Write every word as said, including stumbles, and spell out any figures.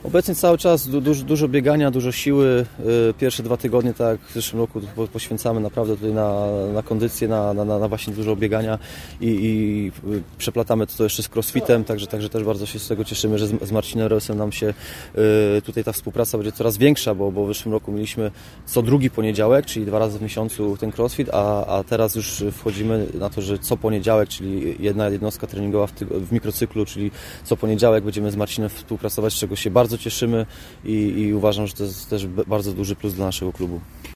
Obecnie cały czas du, dużo, dużo biegania, dużo siły. Pierwsze dwa tygodnie, tak jak w zeszłym roku, poświęcamy naprawdę tutaj na, na kondycję, na, na, na właśnie dużo biegania i, i przeplatamy to jeszcze z crossfitem, także, także też bardzo się z tego cieszymy, że z, z Marcinem Reusem nam się tutaj ta współpraca będzie coraz większa, bo, bo w zeszłym roku mieliśmy co drugi poniedziałek, czyli dwa razy w miesiącu ten crossfit, a, a teraz już wchodzimy na to, że co poniedziałek, czyli jedna jednostka treningowa w, tygo, w mikrocyklu, czyli co poniedziałek będziemy z Marcinem współpracować, z czego się bardzo cieszymy i, i uważam, że to jest też bardzo duży plus dla naszego klubu.